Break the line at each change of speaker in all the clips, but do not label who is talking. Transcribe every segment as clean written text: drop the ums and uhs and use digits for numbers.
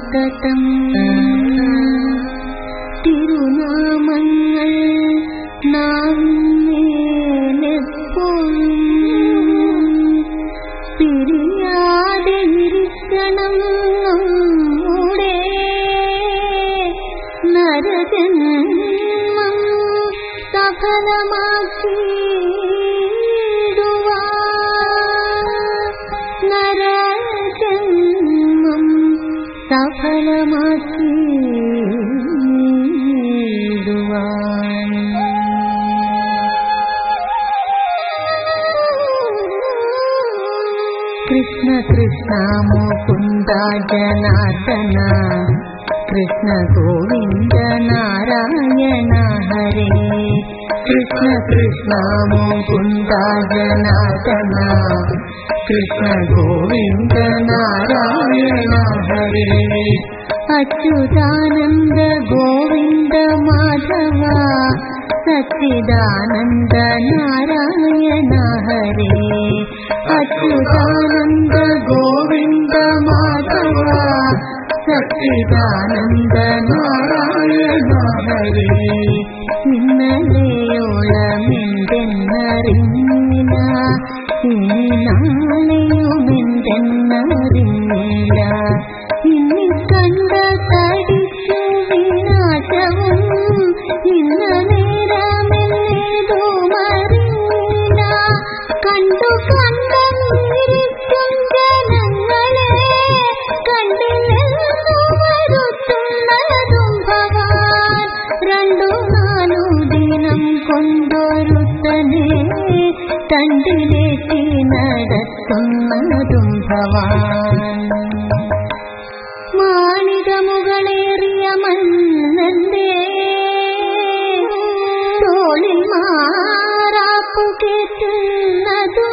സന്തതം തിരുനാമങ്ങൾ പിരിയാതെ ഇരിക്കണം നമ്മുടെ നരജന്മം നരജന്മം സഫലമാക്കിയിടുവാൻ കൃഷ്ണ കൃഷ്ണ മുകുന്ദ ജനാർദ്ദന കൃഷ്ണ ഗോവിന്ദ നാരായണ ഹരേ കൃഷ്ണ കൃഷ്ണ മുകുന്ദ ജനാർദ്ദന കൃഷ്ണ ഗോവിന്ദ നാരായണ ഹരേ അച്യുതാനന്ദ ഗോവിന്ദ മാധവ സച്ചിദാനന്ദ നാരായണ ഹരേ അച്യുതാനന്ദ ഗോവിന്ദ മാധവ സച്ചിദാനന്ദ നാരായണ ഹരേ ഇന്നലെയോളമെന്തെന്നറിഞ്ഞില്ല ഇനി നാളെയുമെന്തെന്നറിഞ്ഞില്ല ഇനി കണ്ട തടിച്ചു വിനാശവും ഇന്ന നേരമെന്നേതോ മറിഞ്ഞില്ല കണ്ടു കണ്ടിരിക്കും ജനങ്ങളെ കണ്ടില്ലെന്നു വരുത്തുന്നതും ഭവാൻ രണ്ടു നാലു ദിനം കൊണ്ടൊരുത്തനെ തണ്ടിലേറ്റി നടത്തുന്നതും ഭവാൻ മാളികമുകളേറിയ മന്നന്റെ തോളിൽ മാറാപ്പു കേറ്റുന്നതും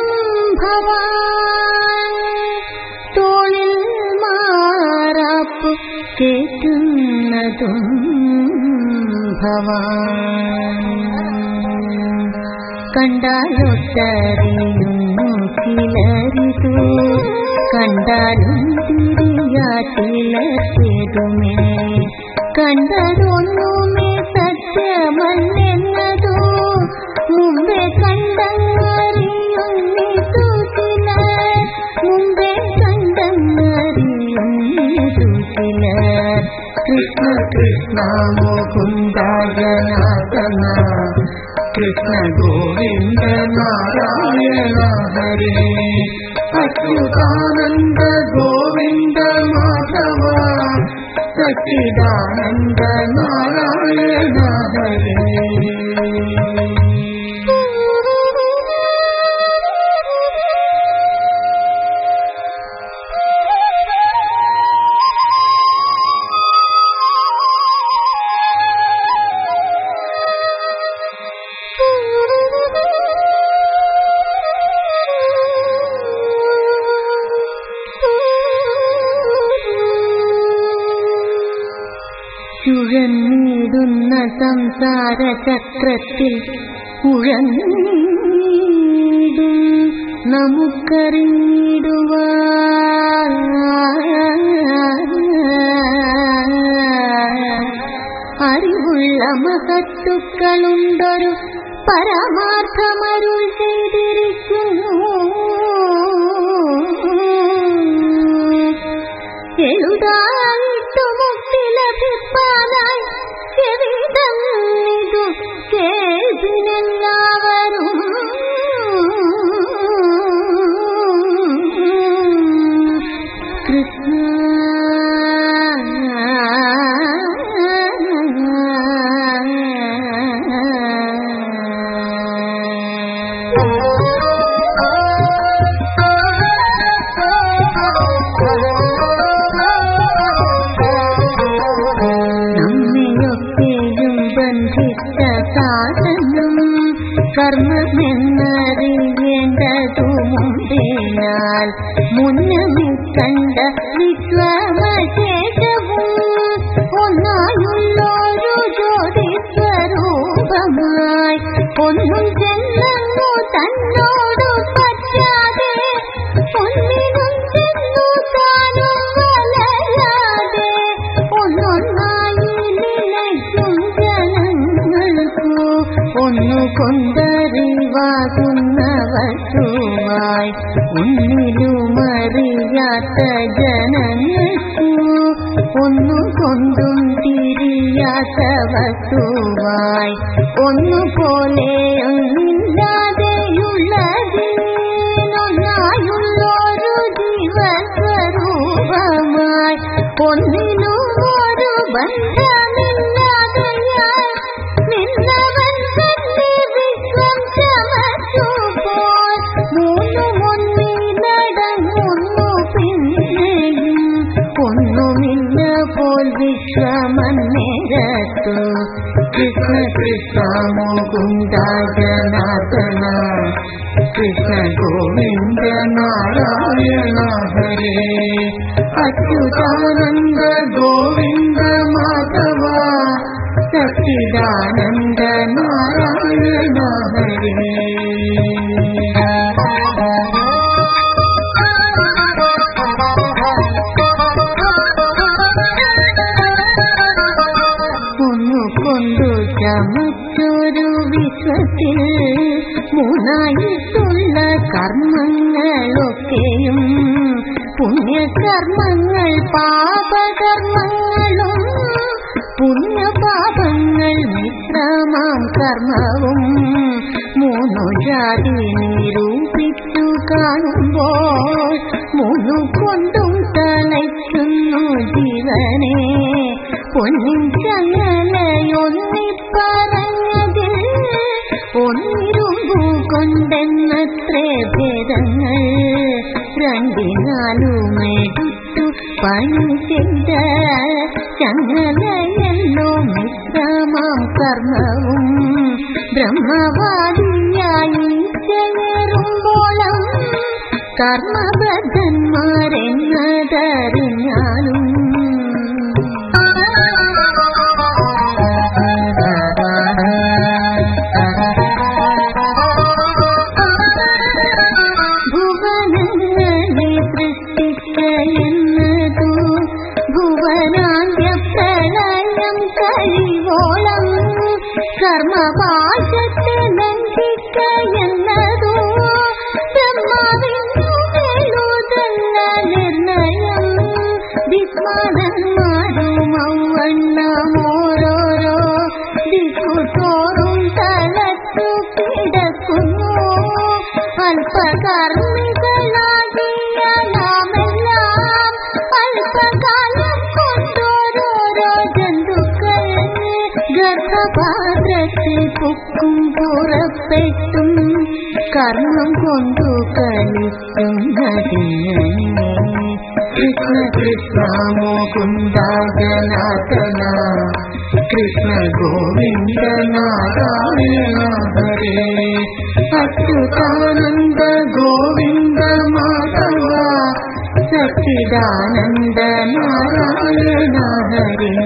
ഭവാൻ തോളിൽ മാറാപ്പു കേറ്റുന്നതും ഭവാൻ കണ്ടാലൊട്ടറിയുന്നു ചിലരിതു കണ്ടാലും തിരിയാട്ടിലതുമേ കണ്ടതൊന്നുമേ സത്യമല്ലെന്നതോ മുമ്പേ കണ്ടറിയുന്നിതു ചിലർ മുമ്പേ കണ്ടറിയുന്നിതു ചിലർ കൃഷ്ണ കൃഷ്ണ മുകുന്ദ ജനാർദ്ദന കൃഷ്ണ ഗോവിന്ദ നാരായണ ഹരേ അച്യുതാനന്ദ ഗോവിന്ദ മാധവ സച്ചിദാനന്ദ നാരായണ ഹരേ ചുഴന്നിടുന്ന സംസാര ചക്രത്തിൽ ഉഴന്നിടും നമുക്കറിഞ്ഞിടുവാൻ അറിവുള്ള മഹത്തുക്കളുണ്ടൊരു പരമാർത്ഥമരുൾ ചെയ്തിരിക്കുന്നു എഴുതാനിട്ടു മുക്തി ലഭിപ്പാനായി ചെവിതന്നിതു കേൾപ്പിനെല്ലാവരും കൃഷ്ണ കർമ്മമെന്നറിയേണ്ടതുമുണ്ടേനാൽ മുന്നമേ കണ്ട വിശ്വമശേഷവും ഒന്നായുള്ളൊരു ജ്യോതി സ്വരൂപമായി ഒന്നും ചെന്നു തന്നോടു പറ്റാതെ ഒന്നിനും ചെന്നു താനും വളരാതെ വെളിവാകുന്ന വസ്തുവായി ഒന്നിലുമറിയാത്ത ജനങ്ങൾക്കു ഒന്നുകൊണ്ടും തിരിയാത്ത വസ്തുവായി ഒന്നുപോലെ ഒന്നില്ലാതെയുള്ളതിനൊന്നായുള്ളൊരു ജീവസ്വരൂപമായി ഒന്നിനും ഒരു ബന്ധമില്ലാതെയായി നിന്നവൻ തന്നെ വിശ്വം ചമച്ചുപോൽ മൂന്നുമൊന്നിലടങ്ങുന്നു പിന്നെയും ഒന്നുമില്ല പോൽ വിശ്വമന്നേരത്തു കൃഷ്ണ കൃഷ്ണ മുകുന്ദ ജനാർദ്ദന കൃഷ്ണ ഗോവിന്ദ നാരായണ ഹരേ അച്യുതാനന്ദ ഗോവിന്ദ മാധവ സച്ചിദാനന്ദ നാരായണ ഹരേ. ഒന്നുകൊണ്ടു ചമച്ചൊരു വിശ്വത്തിൽ മൂന്നായിട്ടുള്ള കർമ്മങ്ങളൊക്കെയും പുണ്യകർമ്മങ്ങൾ പാപകർമ്മങ്ങളും പുണ്യപാപങ്ങൾ മിശ്രമാം കർമ്മവും മൂന്നു ജാതി നിരൂപിച്ചു കാണുമ്പോൾ മൂന്നു കൊണ്ടും തളയ്ക്കുന്നു ജീവനെ പൊന്നിൻ ചങ്ങലയൊന്നിപ്പറഞ്ഞതിൽ ഒന്നിരുമ്പു കൊണ്ടെന്നത്രേ ഭേദങ്ങൾ രണ്ടിനാലുമെടുത്തു പണി ചെയ്ത ചങ്ങലയല്ലോ മിശ്രമാം കർമ്മവും ബ്രഹ്മവാദിയായി ചേരുമ്പോളം കർമ്മബദ്ധന്മാരെന്നതറിഞ്ഞാലും ഭുവനങ്ങളെ സൃഷ്ടിക്കയെന്നതു ഭുവനാന്ത്യപ്രളയം കഴിവോളം കർമ്മപാശത്തെ ലംഘിക്കയെന്നതു ബ്രഹ്മാവിനു വെളുതല്ല നിർണയം ദിക്മാനന്മാരും ഔവണ്ണമോരോരോ ദിക്കുതോറും തലത്തു കിടക്കുന്നു അല്പകർമ്മികളാകിയ നാമെല്ലാം അല്പകാലം കൊണ്ടോരോരോ ജന്തുക്കൾ ഗർഭപാത്രത്തിൽ പൊക്കും പുറപ്പെട്ടും കർമ്മം കൊണ്ടു കളിക്കുന്നതിങ്ങനെ കൃഷ്ണ കൃഷ്ണ മുകുന്ദ ജനാർദ്ദന കൃഷ്ണ ഗോവിന്ദ നാരായണ ഹരേ അച്യുതാനന്ദ ഗോവിന്ദ മാധവ സച്ചിദാനന്ദ നാരായണ ഹരേ.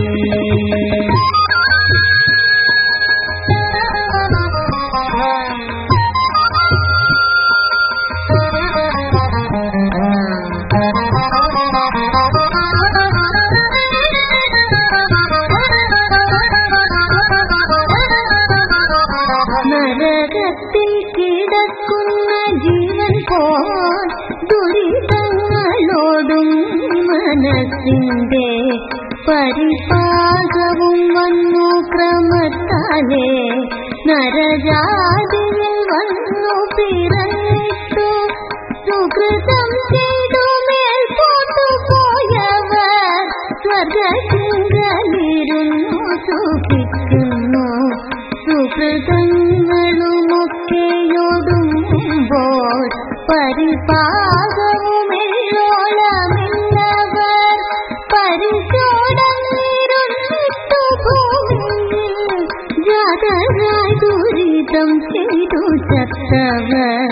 നരകത്തിൽ കിടക്കുന്ന ജീവൻ പോൽ ദുരിതങ്ങളോടും മനസ്സിന്റെ പരിപാകവും വന്നു ക്രമത്താലേ നരജാതിയിൽ വന്നു പിറന്നിട്ടു സുകൃതം ചെയ്തു മേൽപോട്ടു പോയവർ സ്വർഗശൃംഗലിരുന്നു സൂക്ഷിക്കുന്നു സുകൃതങ്ങളുമൊക്കെയൊടുങ്ങുമ്പോൾ പരിപാകവുമെല്ലോളമില്ലവർ പരിചോടന്നിരുന്നിട്ടു ഭൂമിയിൽ ജാതരായി ദുരിതം ചെയ്തു ചത്തവർ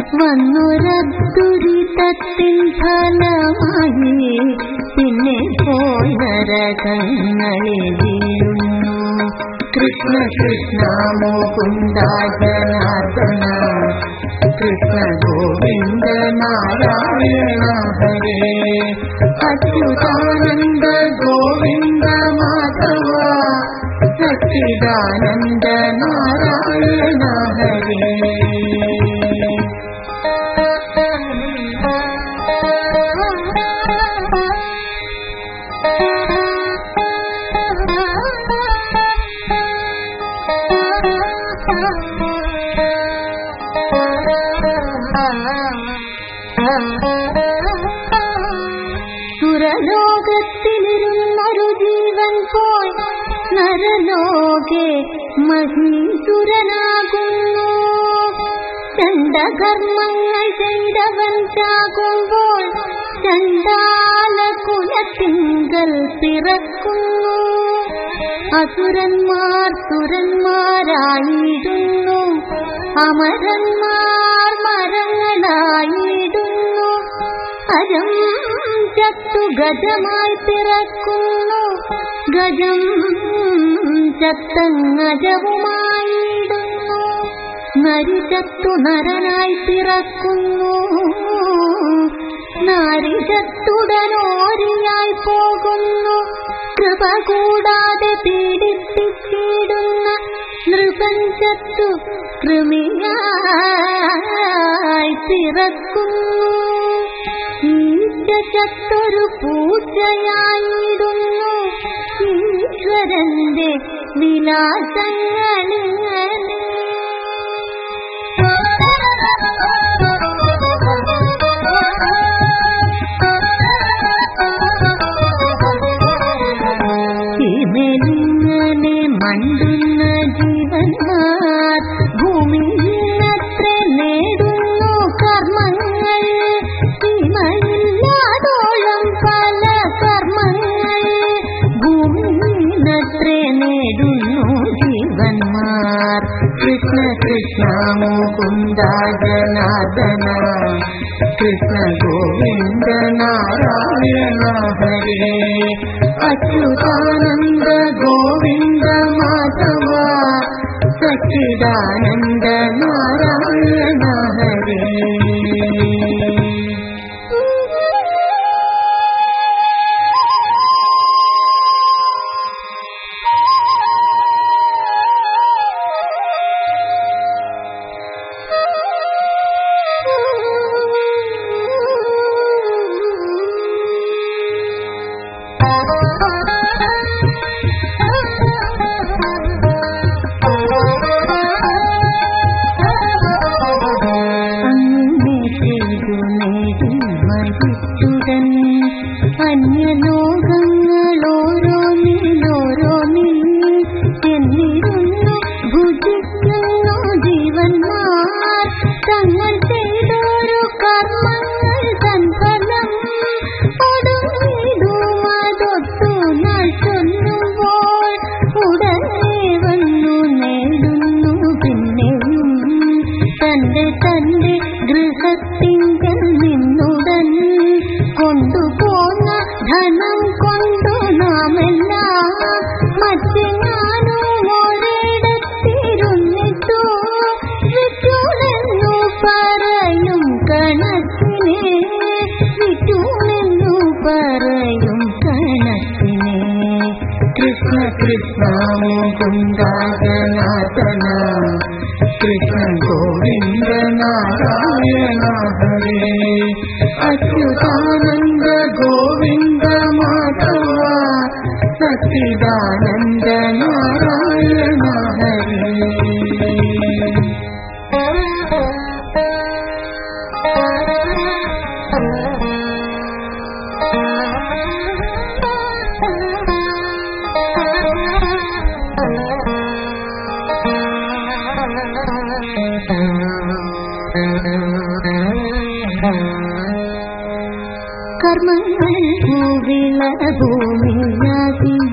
വന്നുരദുരിതത്തിൻ ഫലമായി പിന്നെ പോയി നരകങ്ങളിൽ വീഴുന്നു. കൃഷ്ണ കൃഷ്ണ മുകുന്ദ ജനാർദ്ദന കൃഷ്ണ ഗോവിന്ദ നാരായണ ഹരേ അച്യുതാനന്ദ ഗോവിന്ദ മാധവ സച്ചിദാനന്ദ നാരായണ ഹരേ. സുരലോകത്തിലിരുന്നൊരു ജീവൻ പോയി നരലോകെ മഹീസുരനാകുന്നു. ചണ്ഡകർമ്മങ്ങൾ ചെയ്തവൻ ചാകുമ്പോൾ ചണ്ഡാല കുലത്തിങ്കൽ പിറക്കുന്നു. അസുരന്മാർ സുരന്മാരായിടുന്നു, അമരന്മാർ മരങ്ങളായിടുന്നു. അജം ചത്തു ഗജമായി പിറക്കുന്നു, ഗജം ചത്തങ്ങജവുമായിടുന്നു. നരി ചത്തു നരനായി പിറക്കുന്നു, നാരി ചത്തുടനോരിയായി പോകുന്നു. കൃപ കൂടാതെ പീഡിപ്പിച്ചിടുന്ന നൃപൻ ചത്തു കൃമിയായി പിറക്കുന്നു. ഈച്ച ചത്തൊരു പൂച്ചയായിടുന്നു. ഈശ്വരന്റെ വിലാസങ്ങളിങ്ങനെ. ഇങ്ങനെ മണ്ടുന്ന ജീവന്മാർ ഭൂമിയിലത്രേ നേടുന്നു കർമ്മങ്ങൾ. സീമയില്ലാതോളം പല കർമ്മങ്ങൾ ഭൂമിയിലത്രേ നേടുന്നു ജീവന്മാർ. കൃഷ്ണ കൃഷ്ണ മുകുന്ദ ജനാർദ്ദന, കൃഷ്ണ ഗോവിന്ദ നാരായണ ഹരേ. അച്യുതാനന്ദ ഗോവിന്ദ മാധവ, സച്ചിദാനന്ദ നാരായണ ഹരേ. അന്യലോകങ്ങളോരോന്നിലോരോന്നിൽ എന്നിരുന്നു ഭുജിക്കുന്നു ജീവന്മാർ. തങ്ങൾ ചെയ്തൊരു കർമ്മങ്ങൾ തൻഫലം ഒടുങ്ങിടുമതൊത്തു നശൊല്ലുമ്പോൾ ഉടനെ വന്നു നേടുന്നു പിന്നെയും തന്റെ തന്റെ ഗൃഹത്തിങ്കൽ നിന്നുടൻ കൊണ്ടുപോന്ന ധനം കൊണ്ടു നാമെല്ലാം മറ്റെങ്ങാനും ഒരിടത്തിരുന്നിട്ടു വിറ്റുണെന്നു പറയും കണക്കിനെ, വിറ്റുണെന്നു പറയും കണക്കിനെ. കൃഷ്ണ കൃഷ്ണ മുകുന്ദ ജനാർദ്ദന, കൃഷ്ണ ഗോവിന്ദ നാരായണ ഹരേ. അച്യുതാനന്ദ ഗോവിന്ദ മാധവ, സച്ചിദാനന്ദ നാരായണ ഹരേ. കർമ്മങ്ങൾ ഭൂവിള ഭൂമിയാകിയ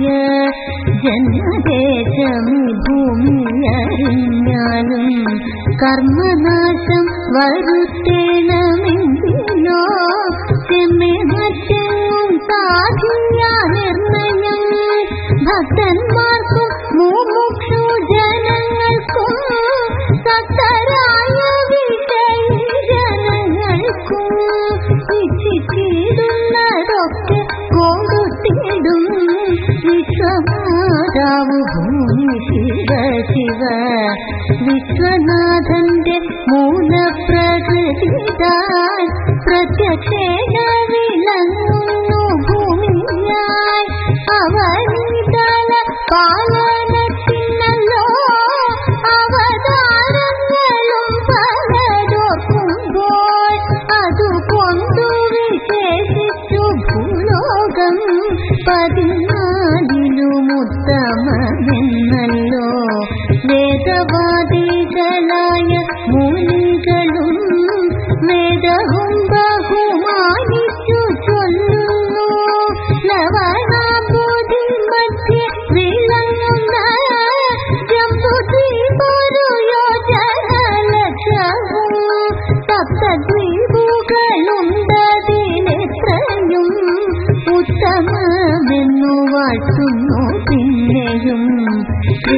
ജന്മദേശമി ഭൂമിയറിഞ്ഞാലും കർമ്മനാശം വരുത്തേണമെങ്കിലോ ചെമ്മെ മറ്റെങ്ങും സാധിയ നിർണയം. ഭക്തന്മാർക്കും മുമുക്ഷു ജനങ്ങൾക്കും സത്തരായ വിഷയി ജനങ്ങൾക്കും ഇച്ഛിച്ചിടുന്നതൊക്കെ കൊടുത്തിടും വിശ്വമാതാവ് ഭൂമി ശിവ ശിവ. വിശ്വനാഥന്റെ മൂലപ്രകൃതി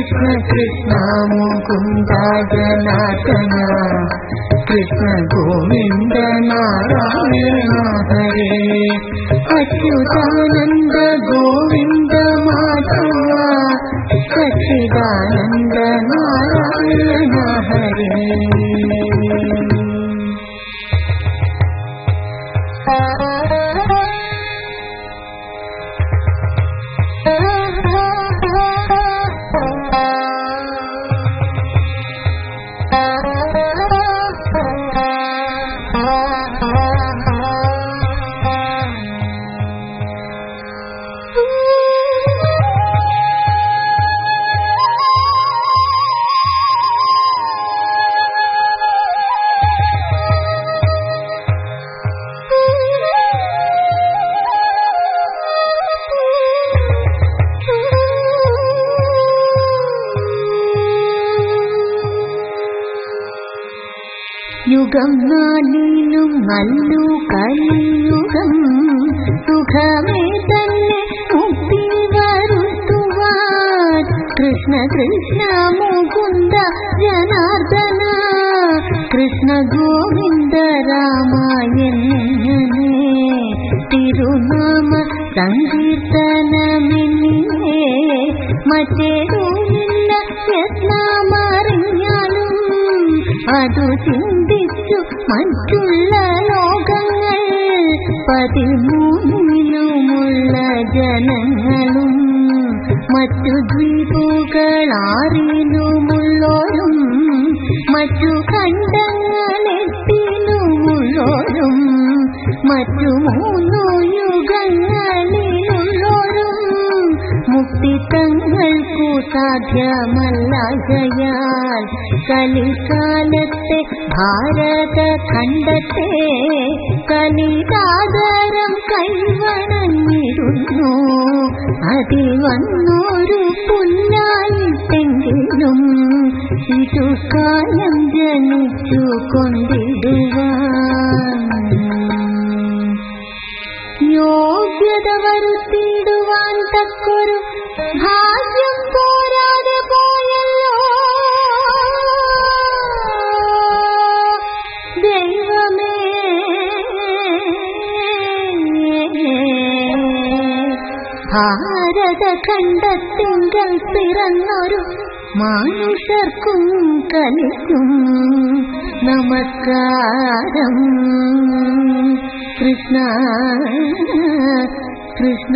കൃഷ്ണ കൃഷ്ണ മുകുന്ദ ജനാർദ്ദന കൃഷ്ണ ഗോവിന്ദ നാരായണ ഹരേ അച്യുതാനന്ദ ഗോവിന്ദ മാധവ സച്ചിദാനന്ദ നാരായണ ഹരേ. യുഗം നാലിലും നല്ലു കലിയുഗം സുഖമേ തന്നെ മുക്തി വരുത്തുവാൻ കൃഷ്ണ കൃഷ്ണ മുകുന്ദ ജനാർദ്ദന കൃഷ്ണ ഗോവിന്ദ രാമായണനെ തിരുനാമ സങ്കീർത്തനമെന്നിനെ മറ്റേതുമില്ല യത്നാമറിഞ്ഞാലും അതു ചിന്തിച്ചു മറ്റുള്ള ലോകങ്ങൾ 13 ജനങ്ങളും മറ്റു ദ്വീപുകളാറിലുമുള്ളോരും മറ്റു ഖണ്ഡങ്ങളെത്തിലുമുള്ളോരും മറ്റു 3 യുഗങ്ങളിലുള്ളോരും മുക്തി തങ്ങൾക്കു സാധ്യമല്ലാകയാൽ കലികാലത്തെ ഭാരതഖണ്ഡത്തെ കലികാതരം കൈവണങ്ങിടുന്നു. അതിൽ വന്നൊരു പുല്ലായിട്ടെങ്കിലും ഇതു കാലം ജനിച്ചു കൊണ്ടിടുവാൻ യോഗ്യത വരുത്തിയിടുവാൻ തക്കൊരു ഭാഗ്യം പോരാതെ പോയല്ലോ ദൈവമേ. ഭാരതഖണ്ഡത്തിങ്കൽ പിറന്നൊരു മനുഷ്യർക്കും കലിക്കും നമസ്കാരം. കൃഷ്ണ കൃഷ്ണ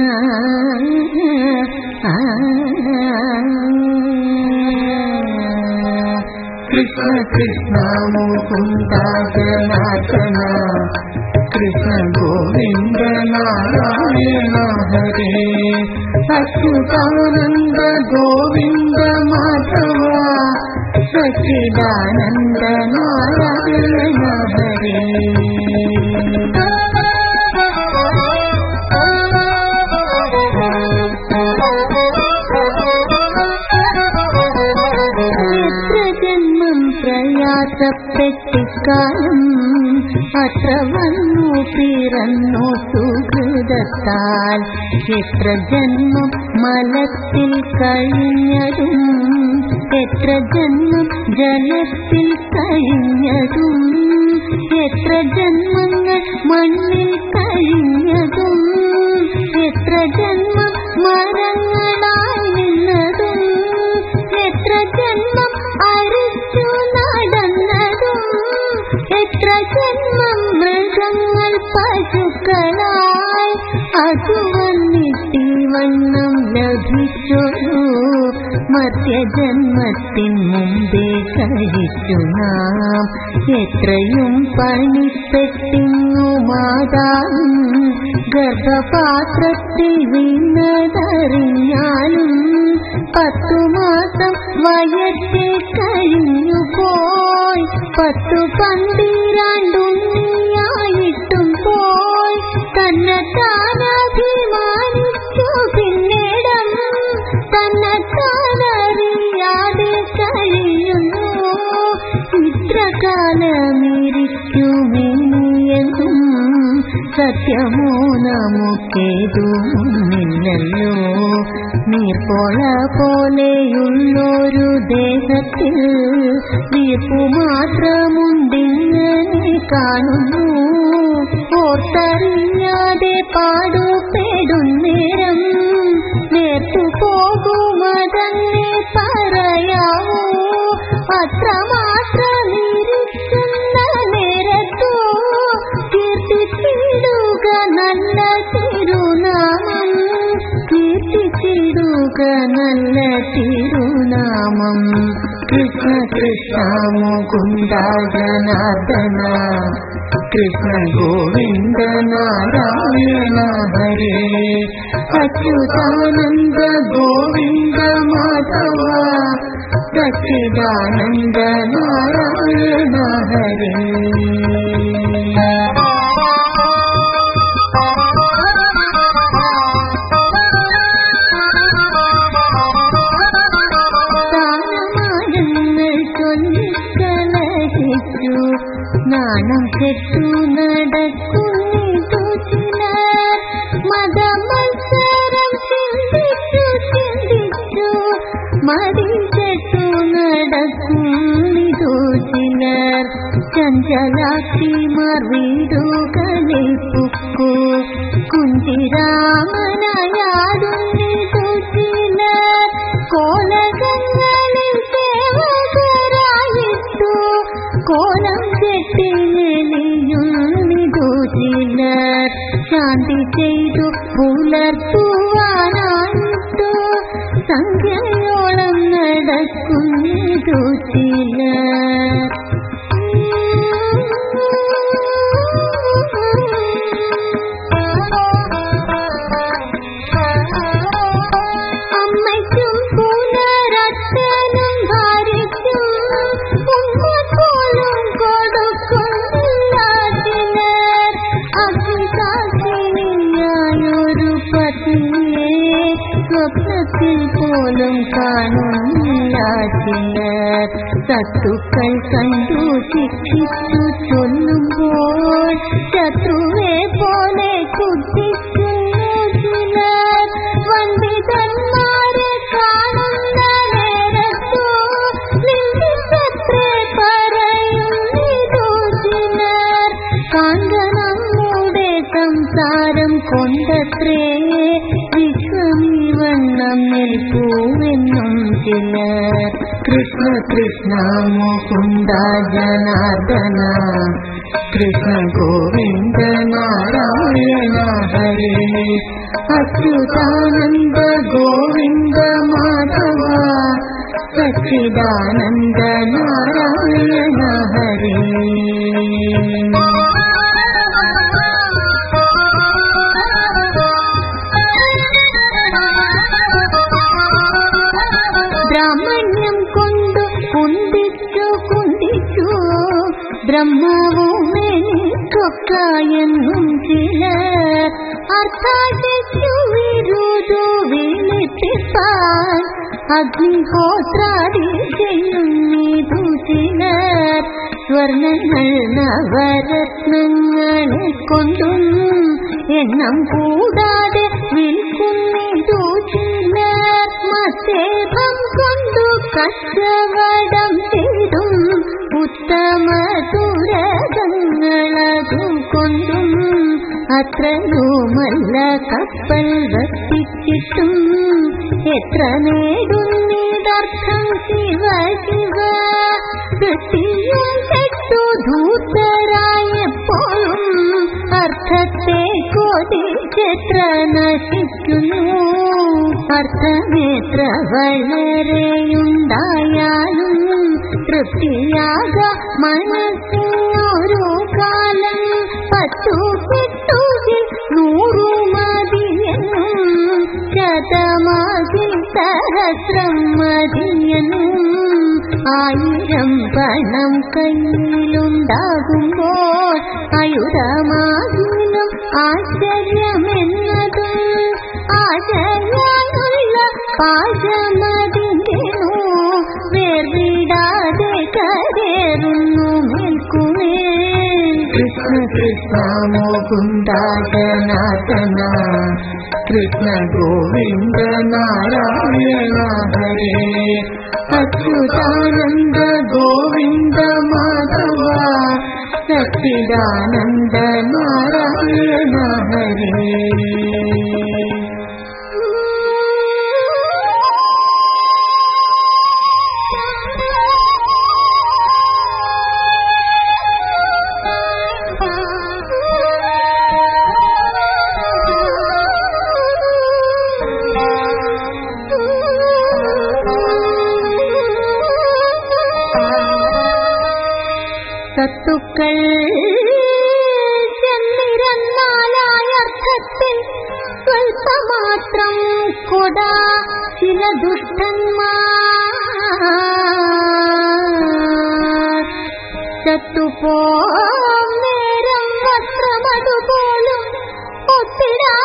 കൃഷ്ണ കൃഷ്ണ മുകുന്ദ ജനാർദ്ദന കൃഷ്ണ ഗോവിന്ദ നാരായണ ഹരേ അച്യുതാനന്ദ ഗോവിന്ദ മാധവ സച്ചിദാനന്ദ നാരായണ ഹരേ. പ്രയാസപ്പെട്ടിക്കാലം അത്ര വന്നു പിറന്നു സുഹൃതത്താൽ എത്ര ജന്മം മലത്തിൽ കഴിഞ്ഞതും എത്ര ജന്മം ജലത്തിൽ കഴിഞ്ഞതും എത്ര ജന്മങ്ങൾ മണ്ണിൽ കഴിഞ്ഞതും എത്ര ജന്മം മരങ്ങളായി നിന്നതും എത്ര ജന്മം അരിച്ചു നടന്നതും എത്ര ജന്മം മൃഗങ്ങൾ പശുക്കളായി അതു വന്നിട്ടി വണ്ണം ലഭിച്ചൊരു മധ്യജന്മത്തിൻ മുമ്പേ കഴിച്ചു നാം എത്രയും പണിപ്പെട്ടിങ്ങു മാതാവും ഗർഭപാത്രത്തിൽ വീണതറിഞ്ഞാലും 10 മാസം വയറ്റേ കഴിഞ്ഞു പോയി 10-12 ഉണ്ണിയായിട്ടും പോയി തന്നെത്താനഭിമാനിച്ചു പിന്നിടം തന്നെത്താനറിയാതെ കഴിയുന്നു ഇത്ര കാലമിരിക്കുമെന്നും സത്യമോ നമുക്കേതുമില്ലല്ലോ. നീർപ്പോള പോലെയുള്ളൊരു ദേഹത്തിൽ വീർപ്പു മാത്രമുണ്ടിങ്ങനെ കാണുന്നു. ഓർത്തറിയാതെ പാടുപെടുന്നേരം നേർത്തു പോകുമതന്നെ പറയാവൂ. അത്രമാത്രം ഇരിക്കുന്ന നേരത്തു കീർത്തിച്ചിടുക നല്ല തിരുനാമം, കീർത്തിച്ചിടുക നല്ല തിരുനാമം. കൃഷ്ണ കൃഷ്ണ മുകുന്ദ ജനാർദ്ദന, കൃഷ്ണ ഗോവിന്ദ നാരായണ ഹരേ. അച്യുതാനന്ദ ഗോവിന്ദ മാധവ, സച്ചിദാനന്ദ നാരായണ ഹരേ. ചൊല്ലിക്കലഹിച്ചു നാണം കെട്ടു നടക്കുന്നിതു ചിലർ. മതമത്സരം ചിന്തിച്ചു മതി കെട്ടു നടക്കുന്നിതു ചിലർ. ചഞ്ചലാക്ഷിമാർ വീടുകളിൽ പുക്കു കുഞ്ചിരാമനായാടുന്നിതു ചിലർ. കോലകങ്ങളിൽ സേവകരായിട്ടു കോലം കെട്ടി നെളിയുന്നിതു ചിലർ. ശാന്തി ചെയ്തു പുലർത്തുവാനായിട്ടു സംഖ്യയോളം നടക്കുന്നിതു ചിലർ. അമ്മയ്ക്കും പുനരച്ഛനും ഭാര്യയ്ക്കും ഉമ്മപ്പോലും കൊടുക്കുന്നില്ല ചിലർ. അഭിസാക്ഷിനിയായൊരു പത്നിയെ സ്വപ്നത്തിൽ പോലും കാണുന്നില്ല ചിലർ. ശത്രുക്കൾ കണ്ടു ശിക്ഷിച്ചു ചൊല്ലുമ്പോൾ ശത്രുവെ പോലെ കുത്തിക്കുന്നു ചിലർ. പണ്ഡിതന്മാരെ കാണുന്ന നേരത്തു നിന്ദിച്ചത്രേ പറയുന്നിതു ചിലർ. കാന്ത നമ്മുടെ സംസാരം കൊണ്ടത്രേ വിശ്വമീവണ്ണം നിൽപ്പൂവെന്നും ചിലർ. കൃഷ്ണ കൃഷ്ണ മുകുന്ദ ജനാർദ്ദന, കൃഷ്ണ ഗോവിന്ദ നാരായണ ഹരേ. അച്യുതാനന്ദ ഗോവിന്ദ മാധവ, സച്ചിദാനന്ദ നാരായണ ഹരേ. ബ്രാഹ്മണ്യം കൊണ്ടു കുന്തിച്ചു ബ്രഹ്മവും എനിക്കൊക്കെയെന്നും ചിലർ. അർത്ഥാശിച്ചു വിരുതു വിളിപ്പിപ്പാൻ അഗ്നിഹോത്രാദി ചെയ്യുന്നിതു ചിലർ. സ്വർണങ്ങൾ നവരത്നങ്ങളെ കൊണ്ടും എണ്ണം കൂടാതെ വിൽക്കുന്നിതു ചിലർ. മത്തേഭം കൊണ്ടു കച്ചവടം ചെയ്തും ഉത്തമ തുരകങ്ങളതു കൊണ്ടും അത്രയുമല്ല കപ്പൽ വത്തിച്ചിട്ടും എത്ര നേടുന്നിതർത്ഥം ശിവ ശിവ. സൃഷ്ടിയും കെട്ടു ധൂർത്തരായെപ്പോഴും അർത്ഥത്തെ കൊതിച്ചെത്ര നശിക്കുന്നു. അർത്ഥമേത്ര വളരെയുണ്ടായാലും തൃപ്തിയാക മനസ്സിനൊരു കാലം. 10 കിട്ടുകിൽ 100 മതിയെന്നും ശതമാകിൽ സഹസ്രം മതിയെന്നും. 1000 പണം കയ്യിലുണ്ടാകുമ്പോൾ ആയുധമാകിലും ആശ്ചര്യമെന്നതും ആചര്യാനുള്ള പാചമതിന്റെനു വേർവിടാതെ കരേറുന്നു മേൽക്കുമേൽ. കൃഷ്ണ കൃഷ്ണ മുകുന്ദ ജനാർദ്ദന കൃഷ്ണ ഗോവിന്ദ നാരായണ ഹരേ അച്യുതാനന്ദ ഗോവിന്ദ മാധവ സച്ചിദാനന്ദ നാരായണ ഹരേ. സത്തുക്കൾ ചെന്നിരന്നാലായർത്ഥത്തിൽ സ്വൽപ്പമാത്രം കൊട ചില ദുഷ്ടന്മാർ ചത്തുപോം നേരം വസ്ത്രമതുപോലും ഒത്തിടാ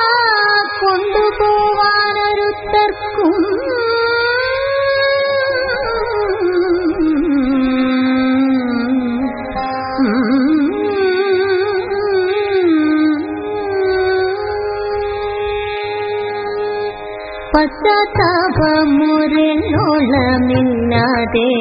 കൊണ്ടുപോവാനൊരുത്തർക്കും പശ്ചാത്താപമുരനോളമില്ലാതെ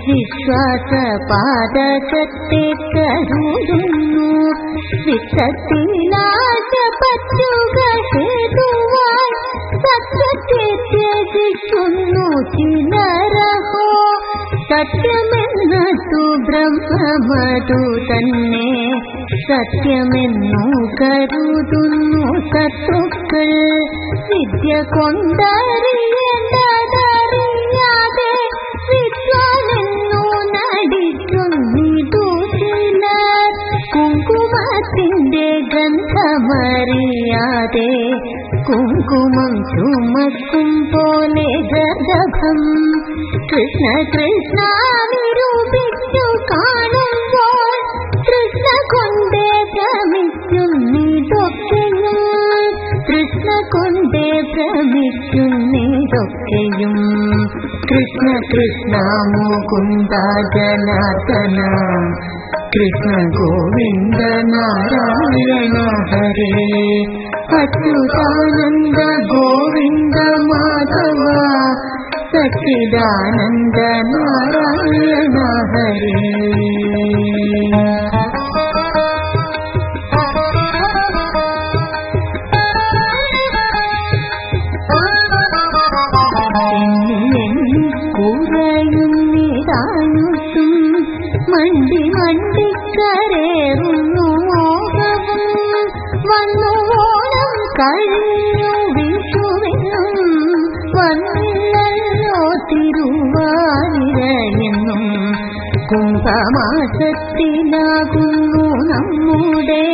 വിശ്വാസപാതകത്തെ കരുതുന്നു വിത്തത്തിലാശ പറ്റുക ഹേതുവായി സത്യത്തെ ത്യജിക്കുന്നു ചിലരഹോ സത്യമെന്നതു ബ്രഹ്മമതു തന്നെ സത്യമെന്നു കരുതുന്നു സത്തുക്കൾ വിദ്യ കൊണ്ടറിയേണ്ടതറിയാതെ വിദ്വാനെന്നു നടിക്കുന്നിതു ചിലർ കുങ്കുമത്തിന്റെ ഗന്ധമറിയാതെ കുങ്കുമം ചുമക്കും പോലെ ഗർഭം കൃഷ്ണ കൃഷ്ണ നിരൂപിച്ചു കാണുമ്പോൾ കൃഷ്ണ കൊണ്ടേ ഭ്രമിക്കുന്നിതൊക്കെയും കൃഷ്ണ കൊണ്ടേ ഭ്രമിക്കുന്നിതൊക്കെയും കൃഷ്ണ കൃഷ്ണ മുകുന്ദ ജനാർദ്ദന കൃഷ്ണ ഗോവിന്ദ നാരായണ ഹരേ അച്യുതാനന്ദ ഗോവിന്ദ മാധവ സച്ചിദാനന്ദ നാരായണ ഹരേ. കുറയുന്നിതായുസും മണ്ടി മണ്ടിക്കരേറുന്നു മോഹവും വന്നു ഓണം കഴിഞ്ഞു വിഷുവിനും വന്നില്ലല്ലോ തിരുവാതിരയെന്നും കുംഭമാസത്തിലാകുന്നു നമ്മുടെ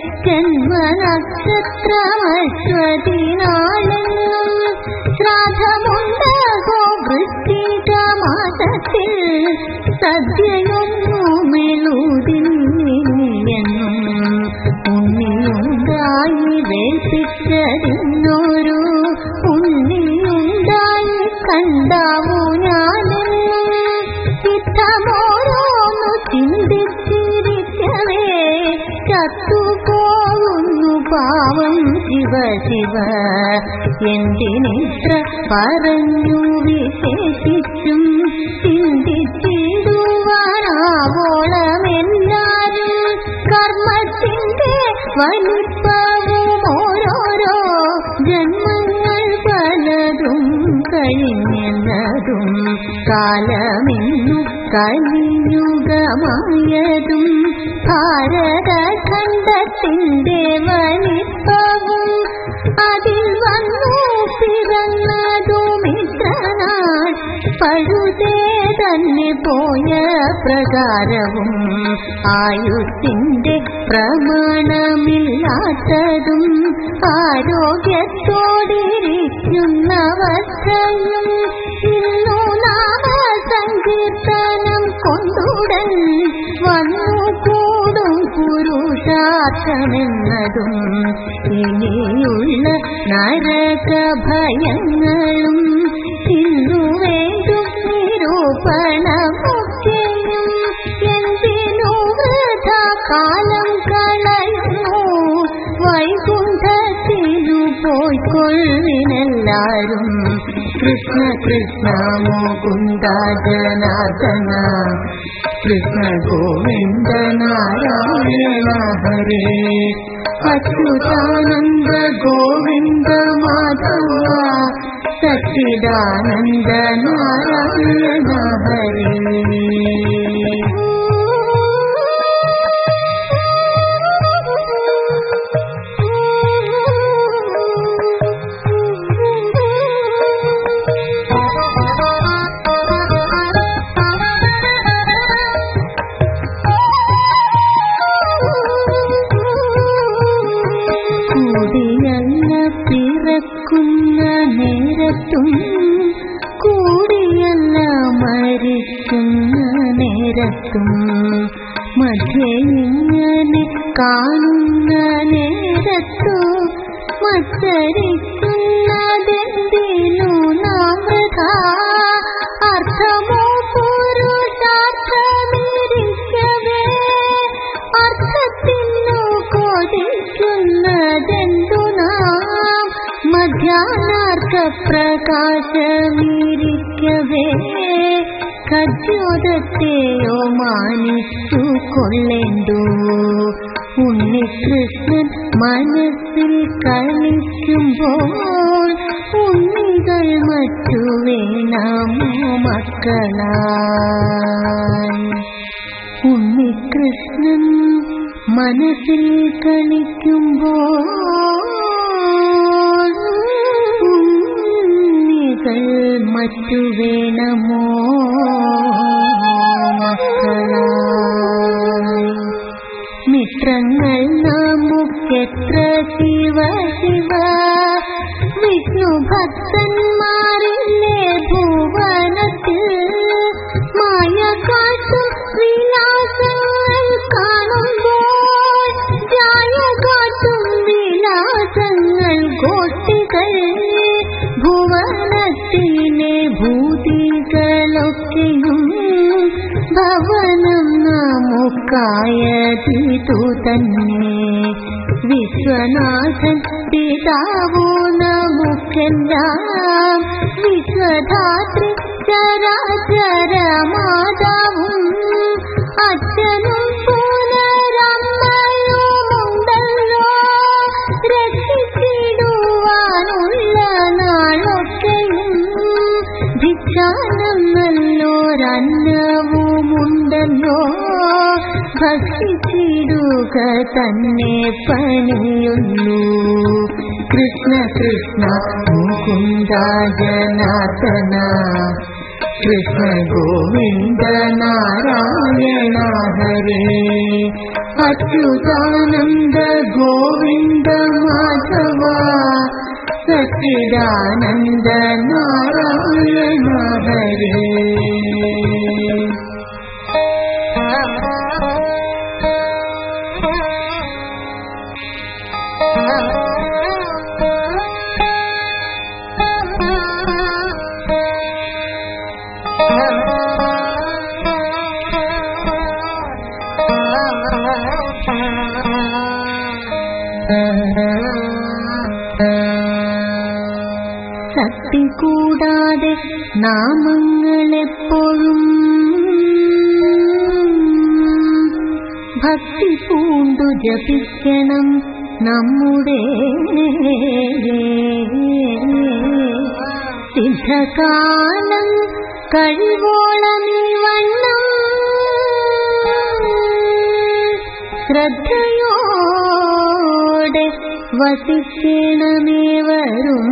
ജന്മനക്ഷത്രമശ്വതിനാളെന്നും ശ്രാദ്ധമുണ്ടോ വൃശ്ചിക മാസത്തിൽ സദ്യയൊന്നുമെഴുതില്ലെന്നും ഉണ്ണിയുണ്ടായി വേൽപ്പിച്ചതിന്നൊരു ഉണ്ണിയുണ്ടായി കണ്ടാവൂ ഞാനെന്നും ചിത്തമോരോന്നു ചിന്തിച്ചിരിക്കവേ ചത്തുപോകുന്നു പാവം ശിവ ശിവ എന്തിനിത്ര പറഞ്ഞു വിശേഷിച്ചും ചിന്തിച്ചിടുവാനാവോളമെല്ലാരും കർമ്മത്തിന്റെ വലിപ്പവും ഓരോരോ ജന്മങ്ങൾ പലതും കഴിഞ്ഞതും കാലമെന്നു കലിയുഗമായതും ഭാരതഖണ്ഡത്തിന്റെ വലിപ്പവും അതിൽ വന്നു പിറന്നതു മിത്രനാൾ പഴുതേ തന്നെ പോയ പ്രകാരവും ആയുസ്സിന്റെ പ്രമാണമില്ലാത്തതും ആരോഗ്യത്തോടിരിക്കുന്നവസ്ഥയും ഇന്നു നാമ സങ്കീർത്തനം കൊണ്ടുടൻ വന്നു കൂടും പുരുഷാർത്ഥമെന്നതും ഇനിയുള്ള നരകഭയങ്ങളും ഇന്നു വേണ്ടും നിരൂപണമൊക്കെയും എന്തിനു വൃഥ കാലം കളയുന്നു വൈകുണ്ഠത്തിനു പോയിക്കൊള്ളിനെല്ലാരും. കൃഷ്ണ കൃഷ്ണ മുകുന്ദ ജനാർദ്ദന കൃഷ്ണ ഗോവിന്ദ നാരായണ ഹരേ. അച്യുതാനന്ദ ഗോവിന്ദ മാധവ സച്ചിദാനന്ദ നാരായണ ഹരേ. പിറക്കുന്ന നേരത്തും കൂടിയല്ല മരിക്കുന്ന നേരത്തും മധ്യേ ഇങ്ങനെ കാണുന്ന നേരത്തു മത്സരിക്കുന്നതെന്തിനു നാം വൃഥാ. അർത്ഥമോ പുരുഷാർത്ഥമിരിക്കവേ അർത്ഥത്തിനു കൊതിക്കുന്നതെന്തു നാം. മധ്യാനാർക്ക പ്രകാശമിരിക്കവേ കജ്യോതത്തെയോ മാനിച്ചു കൊള്ളേണ്ടു. ഉണ്ണികൃഷ്ണൻ മനസ്സിൽ കളിക്കുമ്പോൾ ഉണ്ണികൾ മറ്റു വേണമോ മക്കളായി. ഉണ്ണികൃഷ്ണൻ മനസ്സിൽ കളിക്കുമ്പോൾ ഉണ്ണികൾ മറ്റു വേണമോ മക്കളായി. മിത്രങ്ങൾ നമുക്കെത്ര ശിവ ശിവ വിഷ്ണു ഭക്തന്മാരില്ലേ ഭുവനത്തിൽ. മായ കാട്ടും വിലാസങ്ങൾ കാണുമ്പോൾ ജായ കാട്ടും വിലാസങ്ങൾ ഗോഷ്ഠികൾ. ഭുവനത്തിലെ ഭൂതികളൊക്കെയും ഭവനം നമുക്കായതിതു തന്നെ. വിശ്വനാഥൻ പിതാവു നമുക്കെല്ലാം വിശ്വധാത്രി ചരാചര മാതാവും അച്ഛനും പുനരമ്മയുമുണ്ടല്ലോ. രക്ഷിച്ചിടുവാനുള്ള നാളൊക്കെയും ഭിക്ഷാനം നല്ലൊരന്നവുമുണ്ടല്ലോ. ഭക്ഷിച്ചിടുക തന്നെ പണിയുള്ളൂ. കൃഷ്ണ കൃഷ്ണ മുകുന്ദ ജനാർദ്ദന കൃഷ്ണ ഗോവിന്ദ നാരായണ ഹരേ. അച്യുതാനന്ദ ഗോവിന്ദ മാധവ സച്ചിദാനന്ദ നാരായണ ഹരേ. ശക്തി കൂടാതെ നാമങ്ങളെപ്പോഴും ഭക്തി പൂണ്ടു ജപിക്കണം നമ്മുടെ. സിദ്ധകാലം കഴിവോളമീ വണ്ണം ശ്രദ്ധയോടെ വസിക്കണമേ വരും.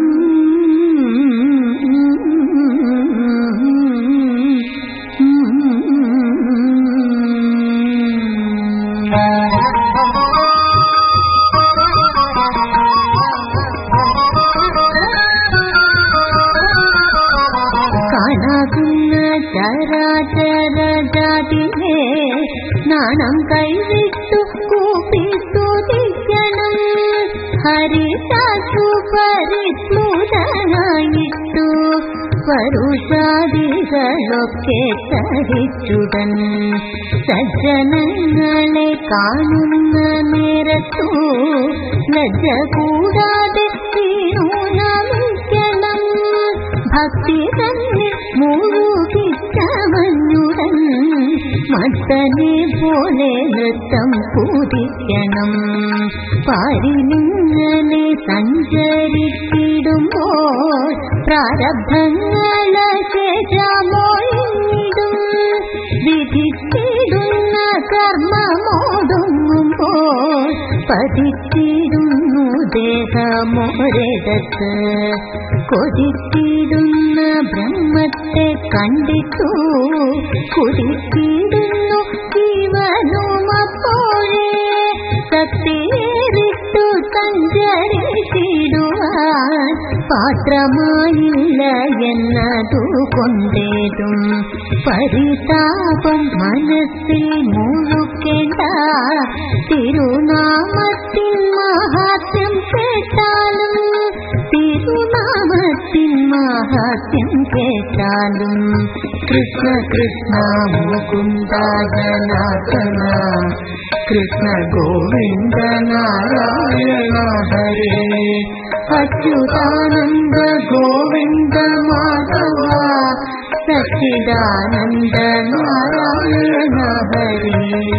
കാണാകുന്ന ചരാചര ജാതിയെ നാണം കൈവിട്ടു കൂപ്പി സ്തുതിക്കണം. ഹരിദാസു പരിസ്മൃതനായിട്ടു പരുഷാദികളൊക്കെ സഹിച്ചുടൻ സജ്ജനങ്ങളെ കാണുന്ന നേരത്തു ലജ്ജ കൂടാതെ വീണു നമിക്കണം. ഭക്തി തന്നെ മുഴുകിച്ചമഞ്ഞുടൻ മത്തനെ പോലെ നൃത്തം കുതിക്കണം. പാരിലിങ്ങനെ സഞ്ചരിച്ചിടുമ്പോൾ പ്രാരബ്ധങ്ങളെ ശേഷമൊഴിഞ്ഞിടും. വിധിച്ചിടുന്ന കർമ്മമോടുങ്ങുമ്പോൾ പതിച്ചിടുന്നു ദേഹമൊരിടത്ത്. കൊതിച്ചിടുന്ന ബ്രഹ്മത്തെ കണ്ടിട്ടു കുതിച്ചിടുന്നു ജീവനുമപ്പോഴേ. സത്യേറിട്ടു സഞ്ചരിച്ചിടുവാൻ പാത്രമായില്ല എന്നതുകൊണ്ടേതും പരിതാപം മനസ്സിൽ മുഴുക്കേണ്ട. തിരുനാമത്തിൻ മഹാത്മ്യം കേട്ടാലും തിരുനാമത്തിൻ മഹാത്മ്യം കേട്ടാലും കൃഷ്ണ കൃഷ്ണ മുകുന്ദ ജനാർദ്ദന കൃഷ്ണ ഗോവിന്ദ നാരായണ ഹരേ. അച്യുതാനന്ദ ഗോവിന്ദ മാധവ സച്ചിദാനന്ദ നാരായണ ഹരേ.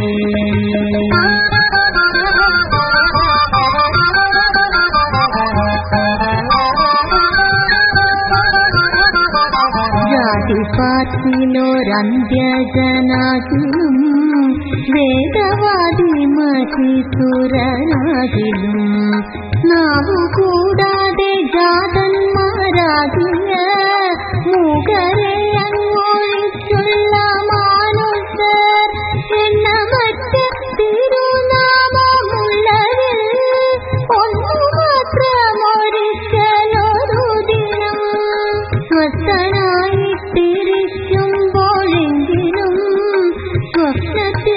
ജാതിപാത്തിലൊരന്ത്യജനാകിലും വേദവാദി മഹിസുരനാകിലും നാവുകൂടാതെ ജാതന്മാരാകിയ മൂകരെ അങ്ങൊഴിച്ചുള്ള മാനുഷർ എണ്ണമറ്റ തിരുനാമമുള്ളവരിൽ ഒന്നു മാത്രമൊരിക്കലൊരു ദിനം സ്വസ്ഥനായി തിരിക്കുമ്പോഴെങ്കിലും സ്വപ്നത്തിൽ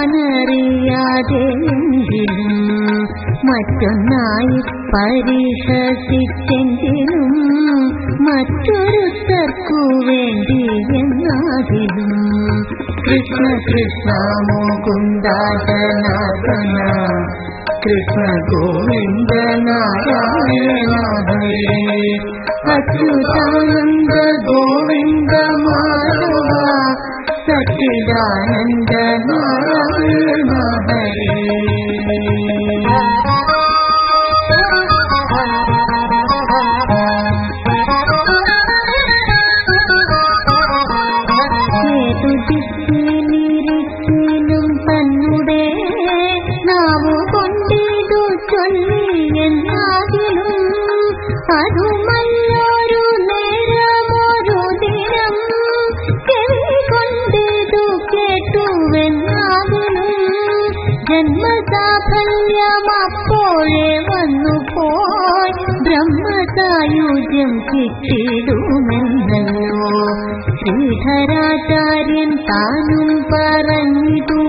താനറിയാതെയെങ്കിലും മറ്റൊന്നായി പരിഹസിച്ചെങ്കിലും മറ്റൊരുത്തർക്കു വേണ്ടി എന്നാകിലും കൃഷ്ണ കൃഷ്ണ മുകുന്ദ ജനാർദ്ദന കൃഷ്ണ ഗോവിന്ദ നാരായണ ഹരേ. അച്യുതാനന്ദ ഗോവിന്ദ മാധവ സച്ചിദാനന്ദ നാരായണ ഹരേ. ഏതു ദിക്കിലിരിക്കലും തന്നുടെ നാവു കൊണ്ടിതു ചൊല്ലി എന്നാകിലും അതുമല്ലൊരു നേരമൊരു ദിനം ചെവി കൊണ്ടിതു കേട്ടുവെന്നാകിലും ജന്മസാഫല്യമപ്പോഴേ വന്നുപോയി ബ്രഹ്മസായുജ്യം കിട്ടിടുമെന്നല്ലോ ശ്രീധരാചാര്യൻ താനും പറഞ്ഞിതു.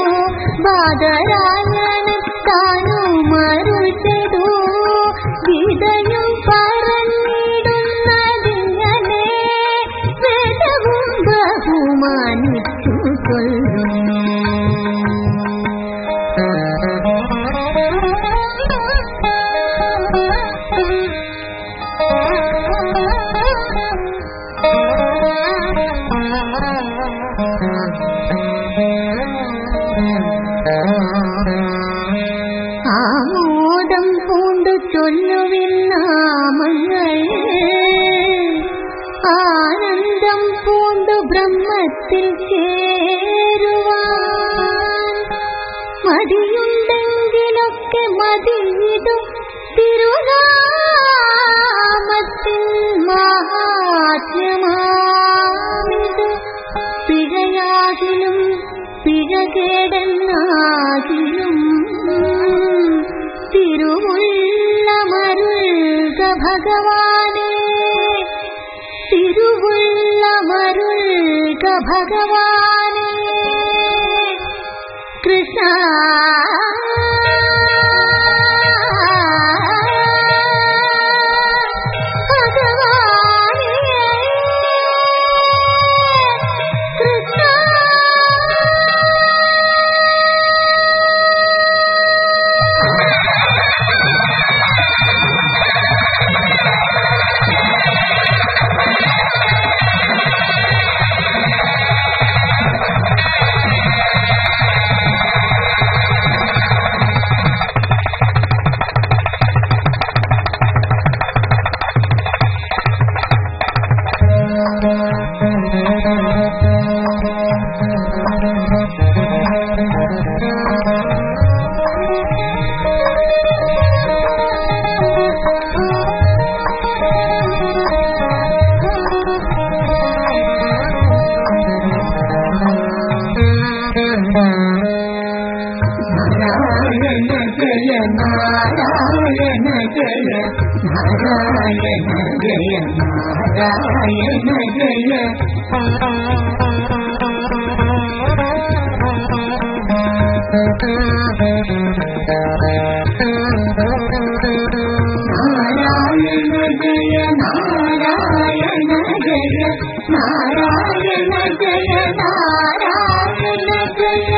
ബാദരായണൻ താനും അരുൾ ചെയ്തു. ഗീതയും പറഞ്ഞിടുന്നതിങ്ങനെ വേദവും ബഹുമാനിച്ചു കൊള്ളുന്നു. ആമോദം പൂണ്ട് ചൊല്ലുവിൻ നാമങ്ങൾ ആനന്ദം പൂണ്ടു ബ്രഹ്മത്തിൽ ചേരുവാൻ. മതിയുണ്ടെങ്കിലൊക്കെ മതിയിടും തിരുനാമത്തിൻ മഹാത്മ്യമാണിത്. പിഴയാകിലും പിഴകേടെന്നാകിലും തിരുവുള്ളമരുൾക ഭഗവാനേ തിരുവുള്ളമരുൾക ഭഗവാനേ. കൃഷ്ണ ഭഗവാനേ జయ నారాయణ జయ నారాయణ జయ నారాయణ జయ నారాయణ జయ నారాయణ జయ నారాయణ జయ నారాయణ జయ